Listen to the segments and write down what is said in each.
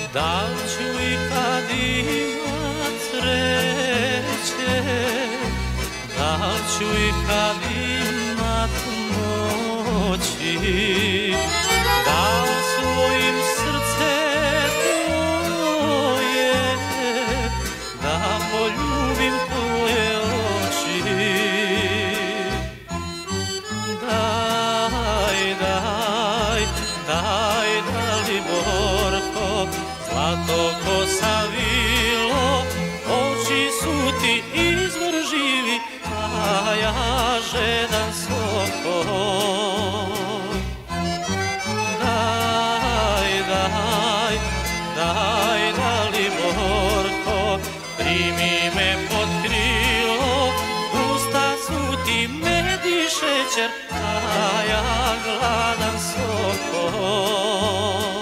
Da li ću i kad imat sreće, da li ću i kad imat moći, da li svojim srcem tvoje, da poljubim tvoje oči. Daj, daj, daj, Daliborko, zlato ko savilo, oči su ti izvor živi, a ja žedan sokol. Daj, daj, daj, Daliborko, primi me pod krilo, usta su ti med i šećer, a ja gladan sokol.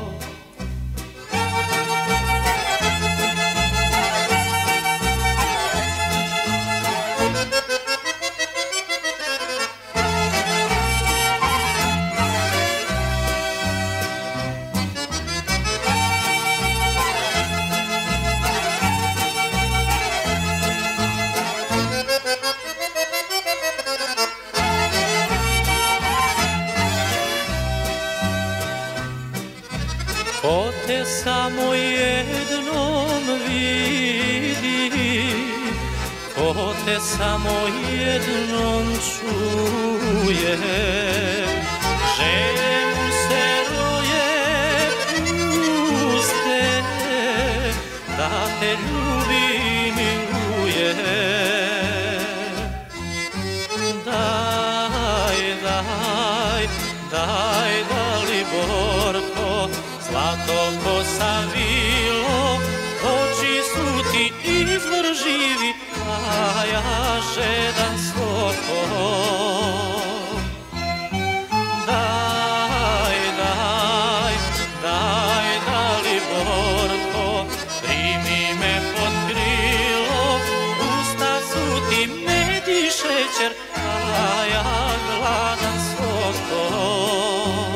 Ko te samo jednom vidi, ko te samo jednom čuje, želje mu se roje puste, da te ljubi i miluje. Daj, daj, daj, Daliborko, zlato ko savilo, oči su ti izvor živi, a ja žedan sokol. Daj, daj, daj, Daliborko, primi me pod krilo, usta su ti med i šećer, a ja gladan sokol.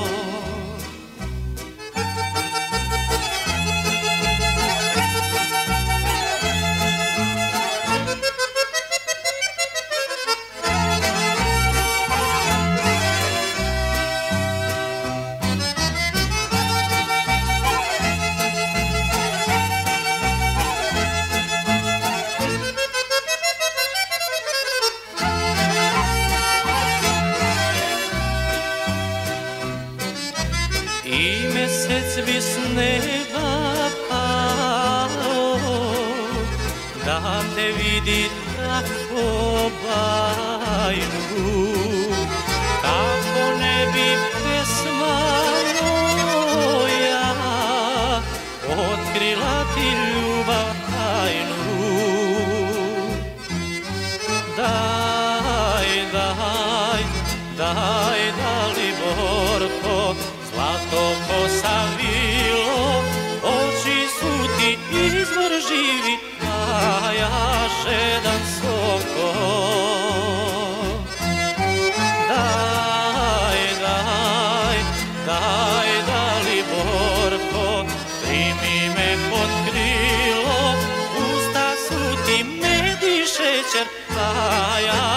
I mesec bi s neba pao, da te vidi tako bajnu, kako ne bi pesma moja otkrila ti ljubav tajnu. Daj, daj, daj, Daliborko, zlato ko savilo, oči su ti izvor živi, a ja žedan sokol. Daj, daj, daj, Daliborko, primi me pod krilo, usta su ti med i šećer, a ja